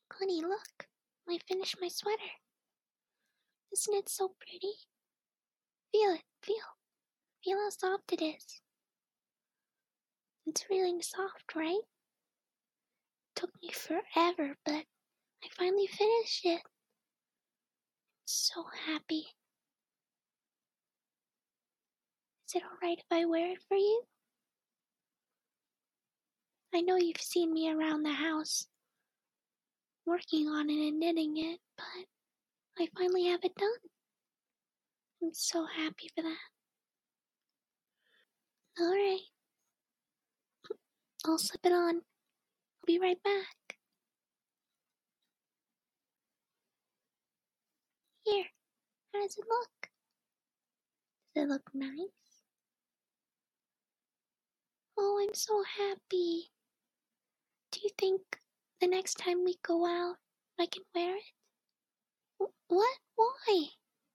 Honey, look. I finished my sweater. Isn't it so pretty? Feel it, feel how soft it is. It's really soft, right? Took me forever, but I finally finished it. So happy. Is it alright if I wear it for you? I know you've seen me around the house, working on it and knitting it, but I finally have it done. I'm so happy for that. Alright, I'll slip it on. I'll be right back. Here, how does it look? Does it look nice? Oh, I'm so happy. Do you think the next time we go out, I can wear it? What? Why?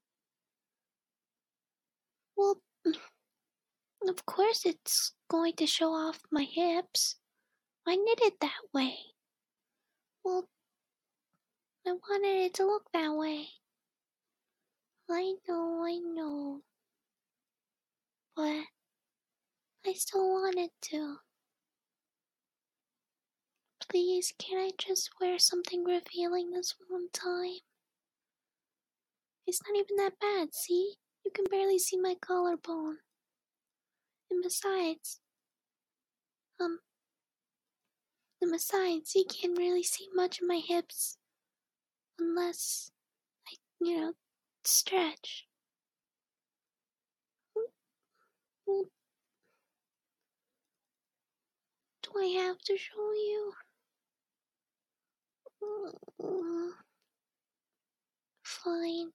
Well, of course it's going to show off my hips. I knit it that way. Well, I wanted it to look that way. I know. But I still want it to. Please, can I just wear something revealing this one time? It's not even that bad, see? You can barely see my collarbone. And besides, you can't really see much of my hips unless I, stretch. Well, do I have to show you? Fine.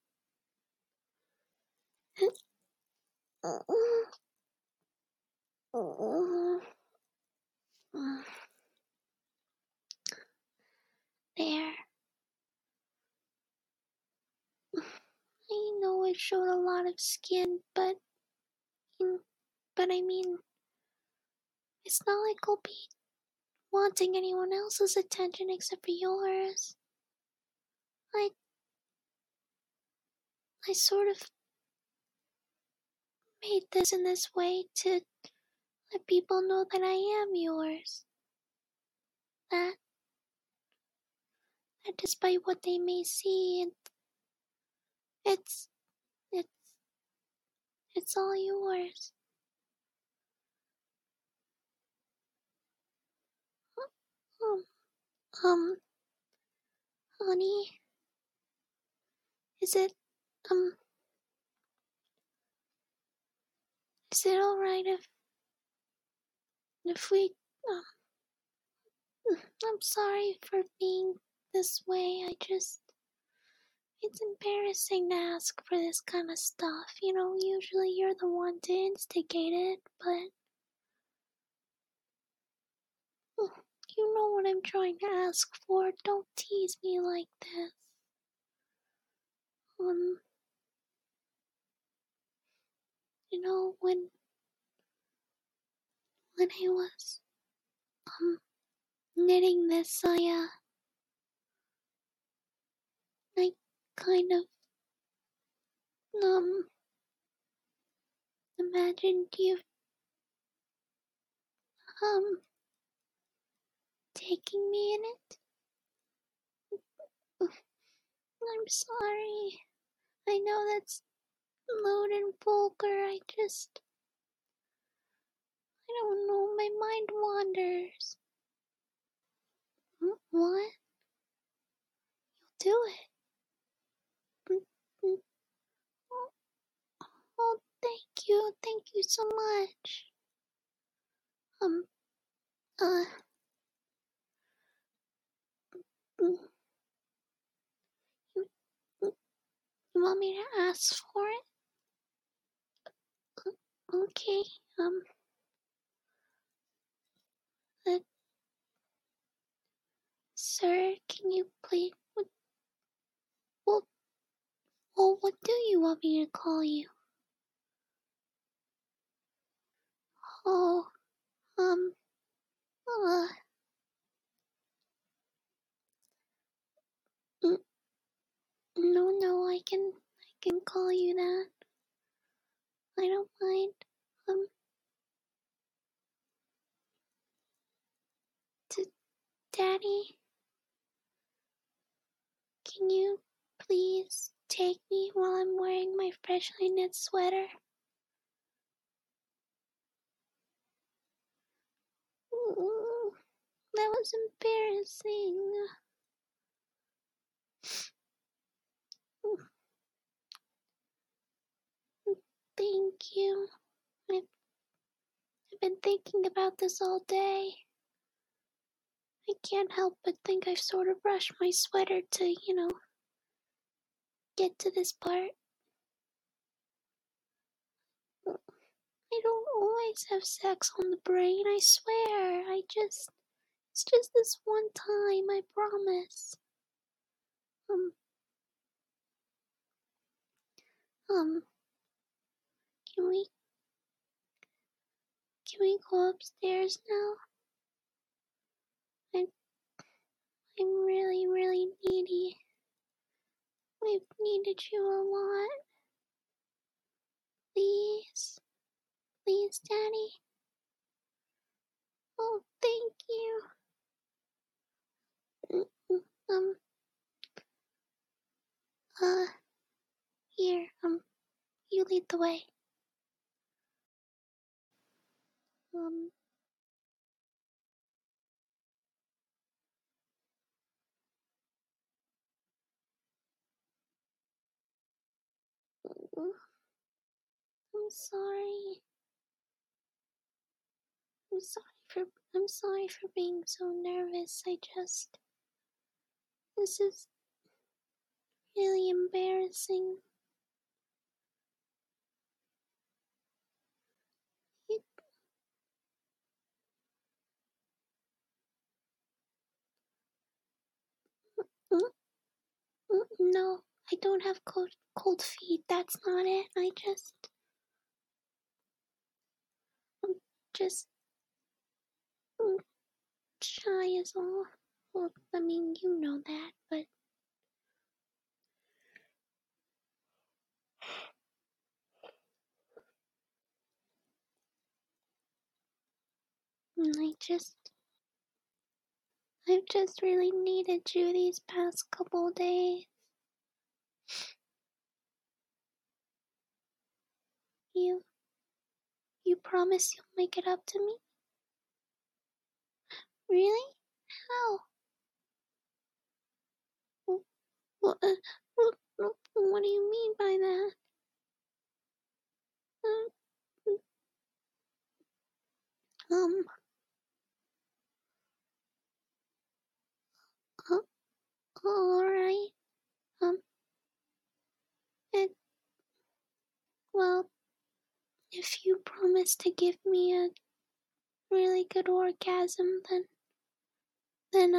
There. I know it showed a lot of skin, but I mean, it's not like I'll be wanting anyone else's attention except for yours. I sort of made this in this way to let people know that I am yours. That despite what they may see, it's it's it's all yours. Um, um, honey, is it um is it alright if we um I'm sorry for being this way. It's embarrassing to ask for this kind of stuff. Usually you're the one to instigate it, but you know what I'm trying to ask for. Don't tease me like this. Um, when I was knitting this, I kind of um imagined you um taking me in it. I'm sorry. I know that's lewd and vulgar. I don't know. My mind wanders. What? Do it. Mm, oh, thank you. Thank you so much. Um, uh, mm, you, you want me to ask for it? Okay. Uh, Sir, can you please? Well, what do you want me to call you? Oh, um, uh, No, I can call you that. I don't mind. Um, Daddy, can you please take me while I'm wearing my freshly knit sweater? Ooh, that was embarrassing. Thank you. I've been thinking about this all day. I can't help but think I've sort of rushed my sweater to, get to this part. I don't always have sex on the brain, I swear. It's just this one time, I promise. Um, um, can we, go upstairs now? I'm, I'm really, really needy. We've needed you a lot. Please, please, Daddy. Oh, thank you. Um, uh, here, you lead the way. Um, I'm sorry. I'm sorry for I'm sorry for being so nervous. This is really embarrassing. It, mm, no, I don't have cold feet. That's not it. I'm just mm, shy is all. Well, I mean, you know that, but I've just really needed you these past couple days. You, you promise you'll make it up to me? Really? How? What, what do you mean by that? Um, uh, alright. Um, it, well, if you promise to give me a really good orgasm, then,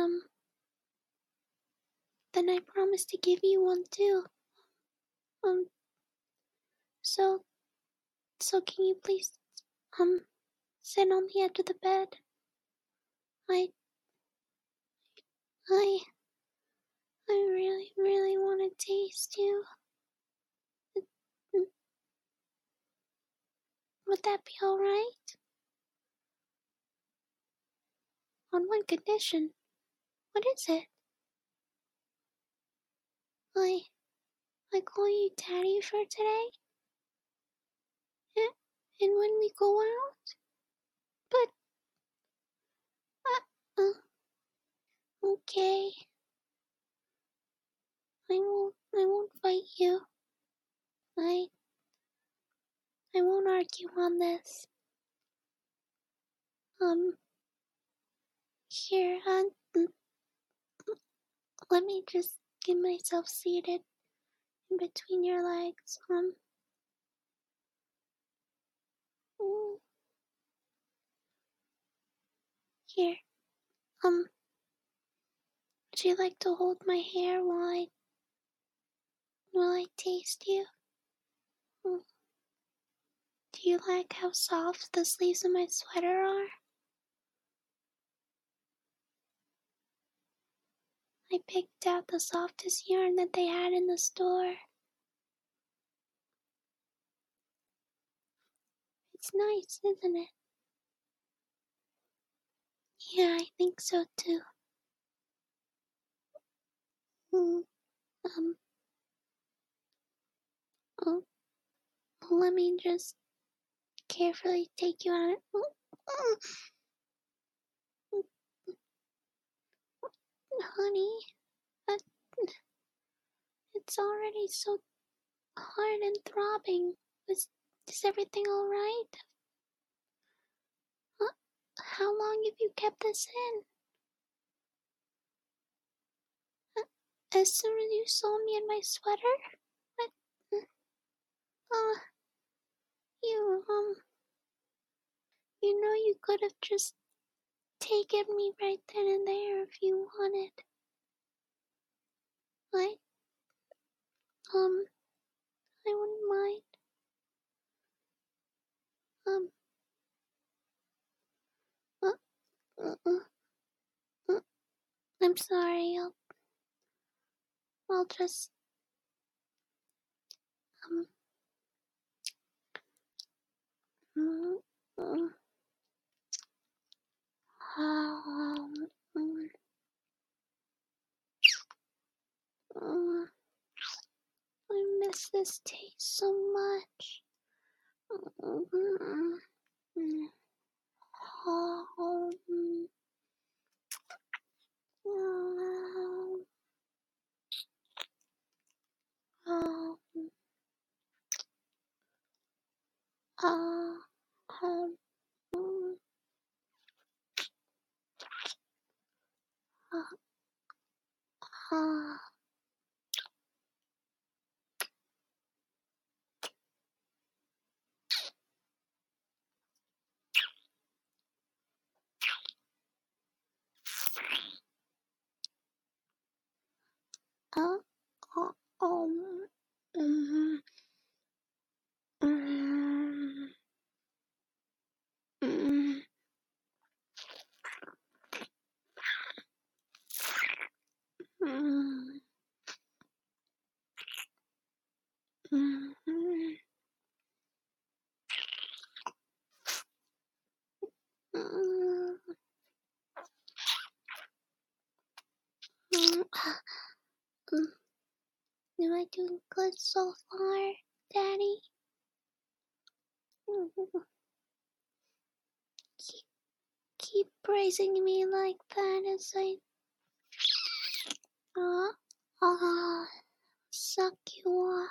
then I promise to give you one too. Um, so, can you please, um, sit on the edge of the bed? I, I, I really, really want to taste you. Would that be alright? On one condition. What is it? I, I call you Daddy for today? And when we go out? But, okay. I won't fight you. I, I won't argue on this. Here, let me just get myself seated in between your legs. Mm, here. Would you like to hold my hair while I taste you? Mm, do you like how soft the sleeves of my sweater are? I picked out the softest yarn that they had in the store. It's nice, isn't it? Yeah, I think so too. Um, oh, let me just carefully take you on it. Honey, it's already so hard and throbbing. Is everything alright? Huh? How long have you kept this in? As soon as you saw me in my sweater? What? Uh, you, you know you could have just taken me right then and there if you wanted. I wouldn't mind. I'm sorry. I'll just um um um, um, I miss this taste so much. Am I doing good so far, Daddy? Keep praising me like that as I suck you off.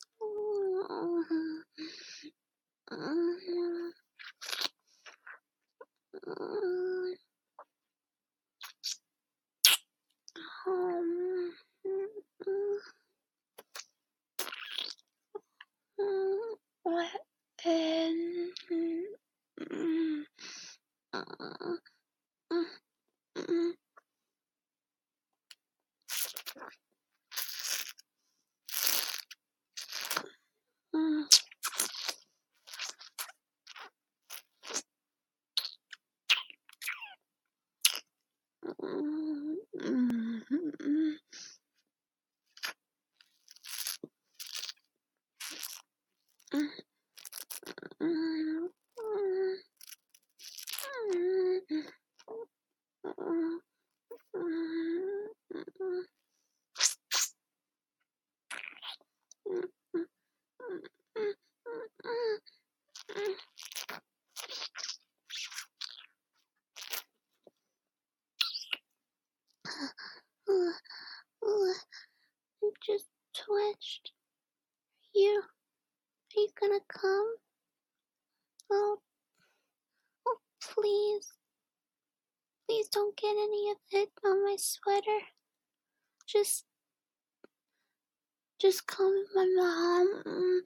I just twitched. Are you gonna come? Oh, please. Please don't get any of it on my sweater. Just come with my mom.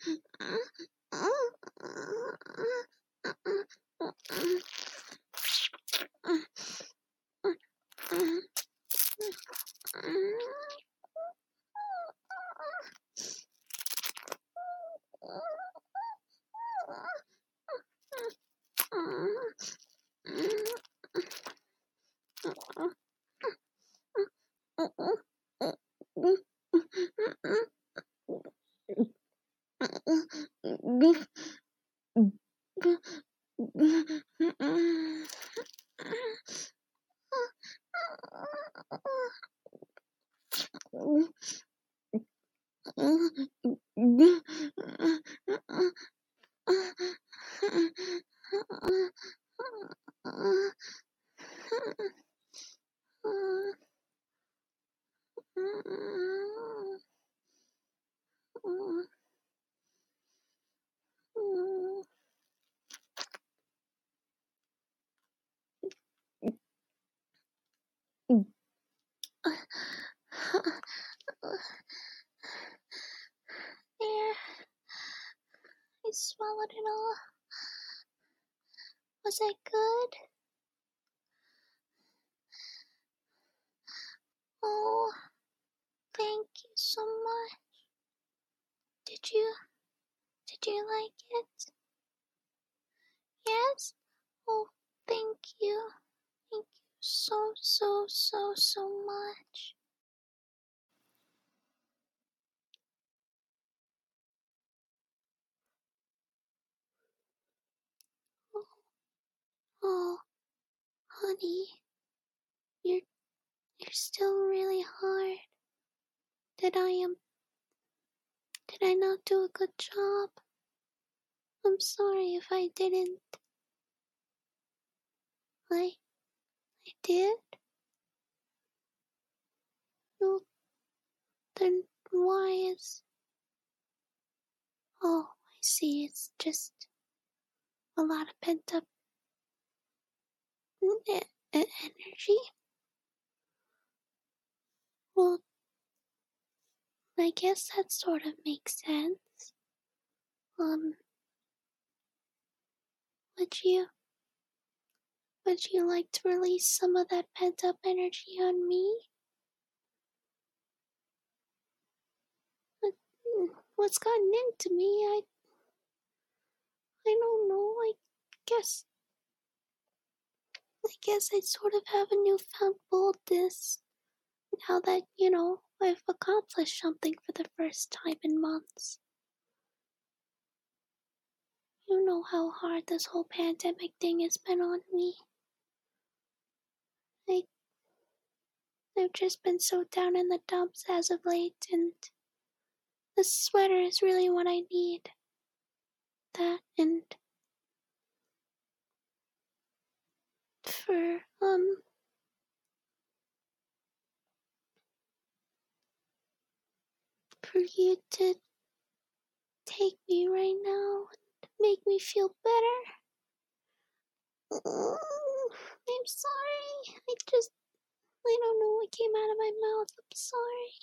There, I swallowed it all. Was that good? Oh, thank you so much. Did you like it? Yes? Oh, thank you. Thank you so much. Oh, honey, you're still really hard. Did I not do a good job? I'm sorry if I didn't. I did? No, then why is... Oh, I see, it's just a lot of pent up energy. Well, I guess that sort of makes sense. Would you like to release some of that pent up energy on me? What's gotten into me? I don't know. Guess I sort of have a newfound boldness now that, I've accomplished something for the first time in months. You know how hard this whole pandemic thing has been on me. I've just been so down in the dumps as of late, and this sweater is really what I need. That, and for, for you to take me right now and make me feel better. I'm sorry. I don't know what came out of my mouth. I'm sorry.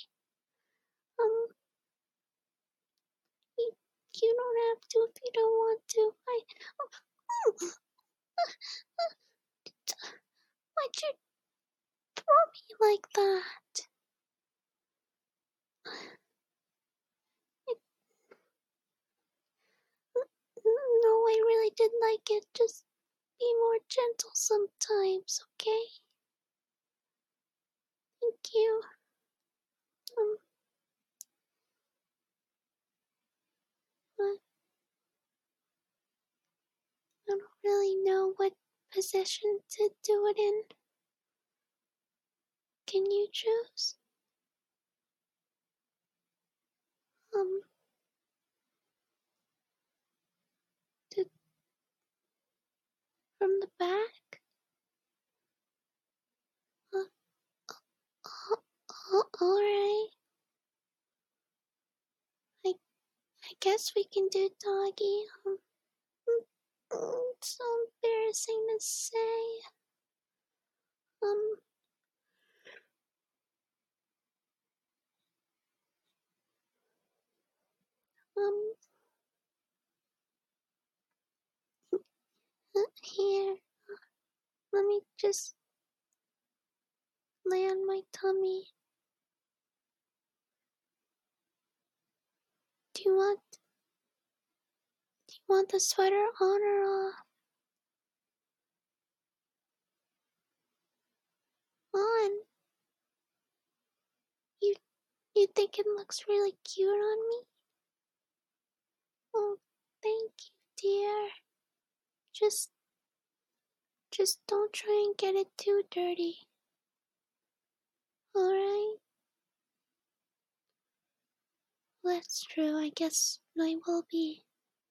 You, you don't have to if you don't want to. Why'd you throw me like that? No, I really did like it. Just be more gentle sometimes, okay? Thank you. I don't really know what position to do it in. Can you choose? To, from the back? Alright. I guess we can do doggy. It's so embarrassing to say. Um, um, here. Let me just lay on my tummy. Do you want the sweater on or off? On. You think it looks really cute on me? Just don't try and get it too dirty. Alright? That's true, I guess I will be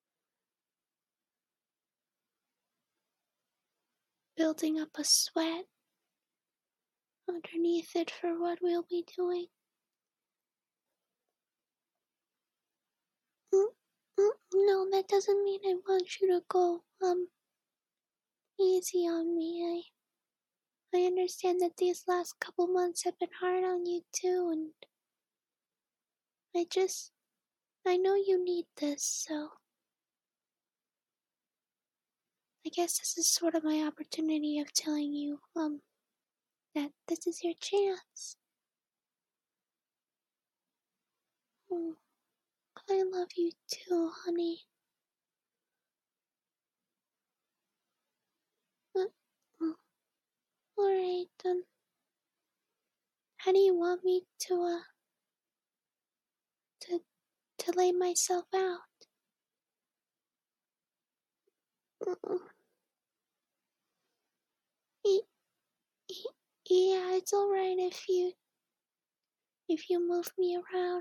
building up a sweat underneath it for what we'll be doing. No, that doesn't mean I want you to go, easy on me. I understand that these last couple months have been hard on you too, and I know you need this, so I guess this is sort of my opportunity of telling you, that this is your chance. Oh, I love you too, honey. Alright then. How do you want me to lay myself out? Yeah, it's alright if you move me around.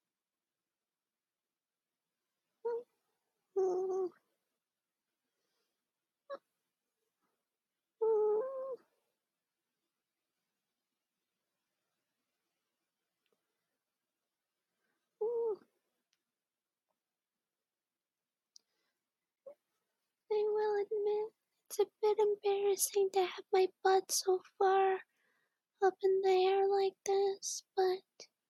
I will admit, it's a bit embarrassing to have my butt so far up in the air like this, but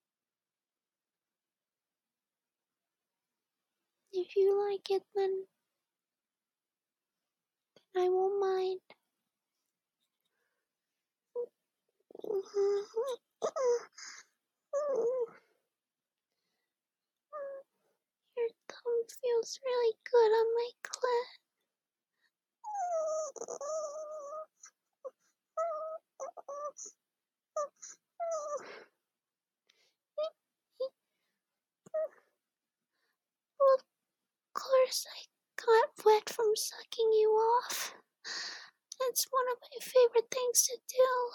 if you like it, then I won't mind. Your thumb feels really good on my clit. Well, of course I got wet from sucking you off. It's one of my favorite things to do.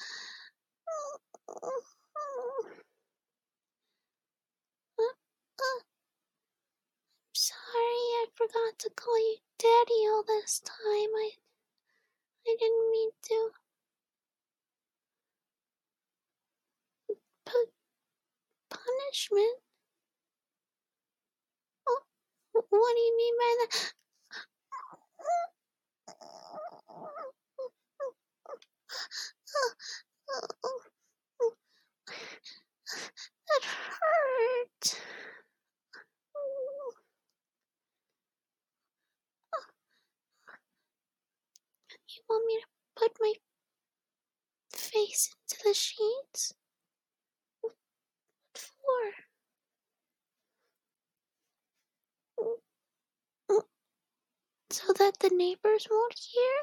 Sorry, I forgot to call you Daddy all this time. I didn't mean to. Punishment? Oh, what do you mean by that? That hurt. You want me to put my face into the sheets? What for? So that the neighbors won't hear?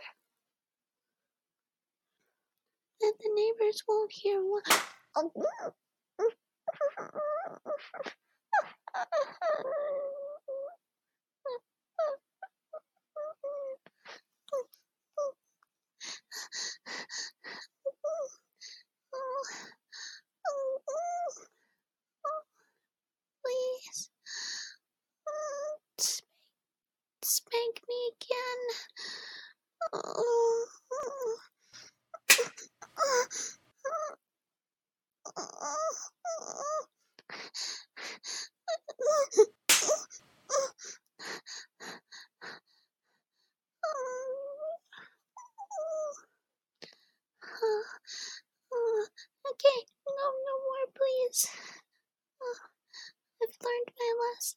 That the neighbors won't hear what? Please. Spank me again. Okay, no more, please. I've learned my lesson.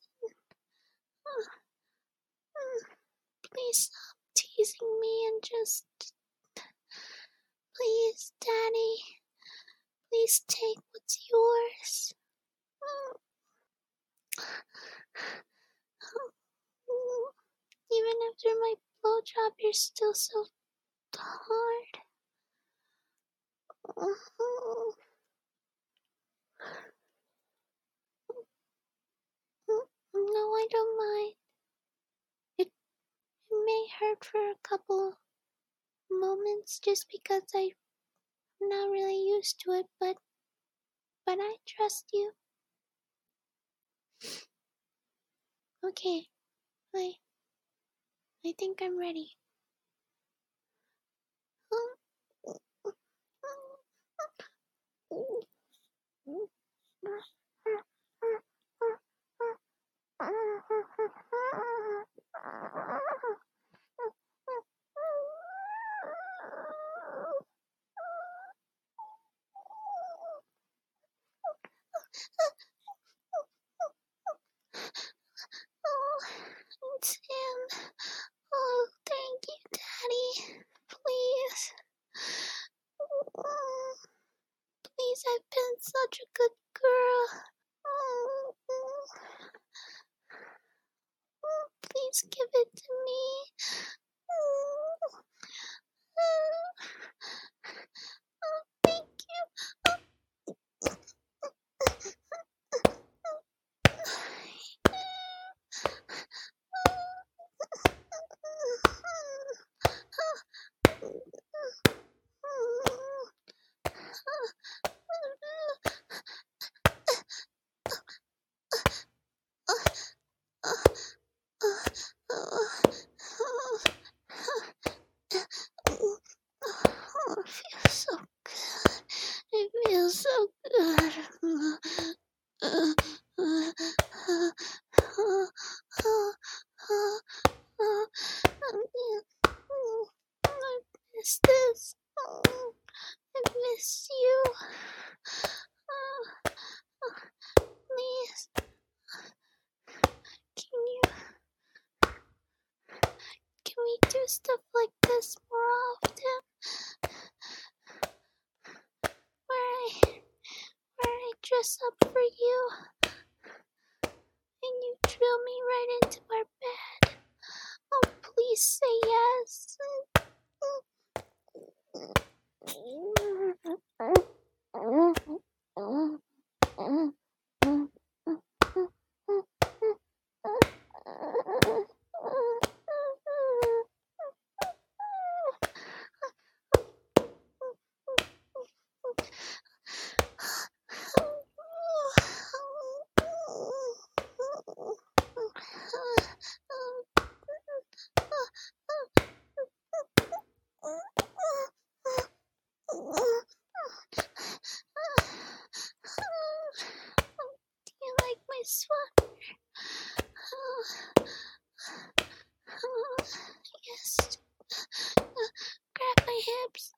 Please stop teasing me and just, please, Daddy, please take what's yours. Even after my blowjob, you're still so hard. No, I don't mind. It may hurt scared for a couple moments just because I'm not really used to it, but I trust you. Okay, I think I'm ready. Oh, Tim. Oh, thank you, Daddy. Please. Please, I've been such a good girl. Please give it to me. Thank you. Oh, it feels so good. It feels so good. I miss this. I miss you. Please, can we do stuff like this more often? Where I dress up for you and you drill me right into our bed. Oh, please say yes. Do you like my sweater? Yes. Grab my hips.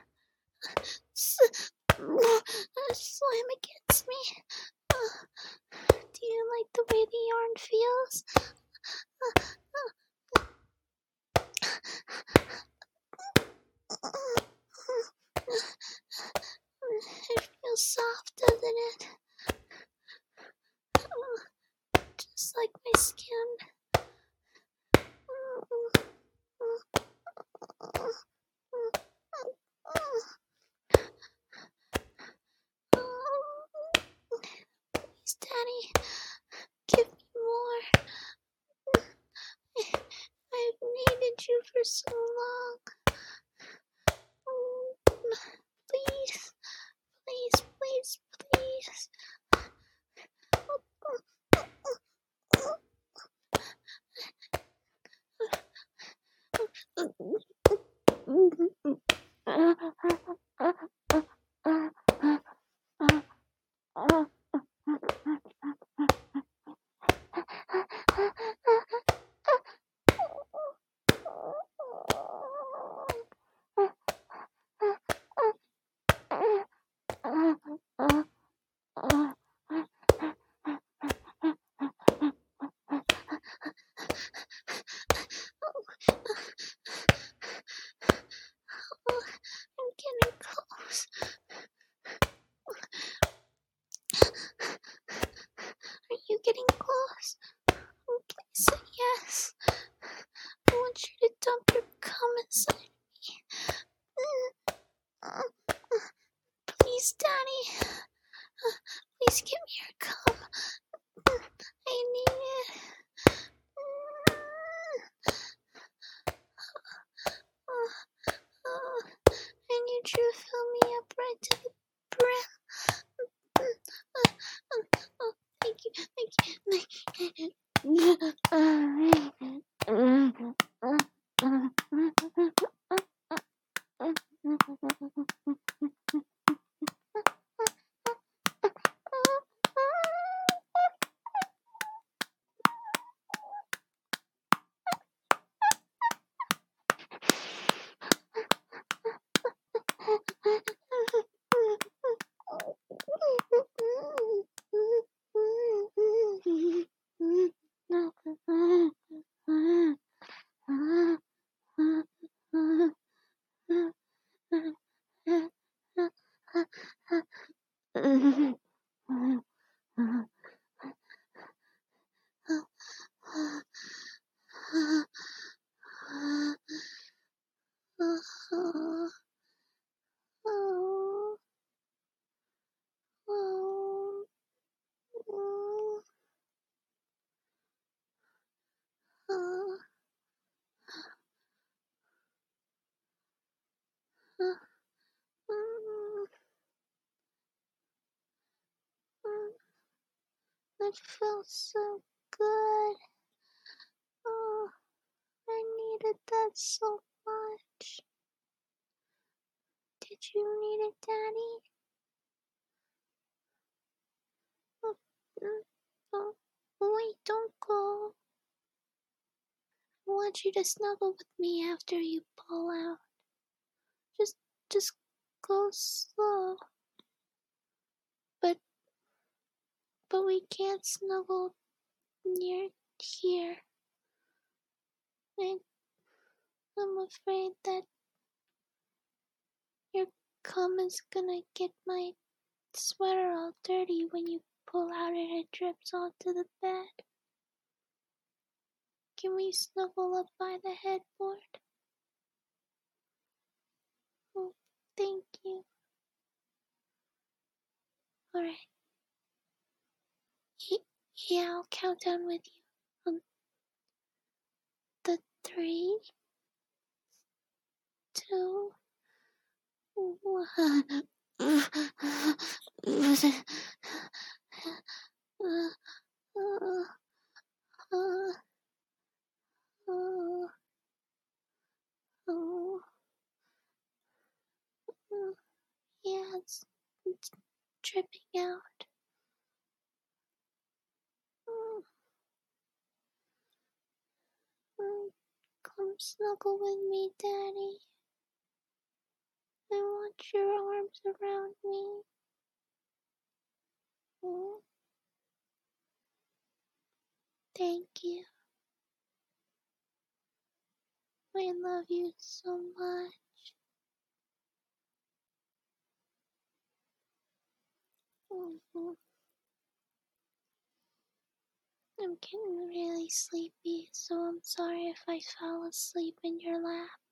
Slam against me. Do you like the way the yarn feels? It feels soft, doesn't it? Just like my skin. Please, Daddy, give me more. I've needed you for so long. Please, please, please, please. I'm mm, mm, it feels so good. Oh, I needed that so much. Did you need it, Daddy? Oh, oh, wait, don't go. I want you to snuggle with me after you pull out. Just, just go slow. But, but we can't snuggle near here. I, I'm afraid that your cum is gonna get my sweater all dirty when you pull out and it drips onto the bed. Can we snuggle up by the headboard? Oh, thank you. Alright. Yeah, I'll count down with you. The 3, 2, 1. Yeah, it's dripping out. Come snuggle with me, Daddy. I want your arms around me. Thank you. I love you so much. I'm getting really sleepy, so I'm sorry if I fell asleep in your lap.